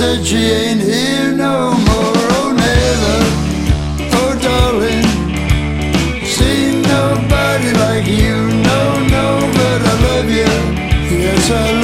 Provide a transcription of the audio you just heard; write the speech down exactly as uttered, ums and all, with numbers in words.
said she ain't here no more. Oh, never, oh, darling, seen nobody like you. No, no, but I love you. Yes, I love you.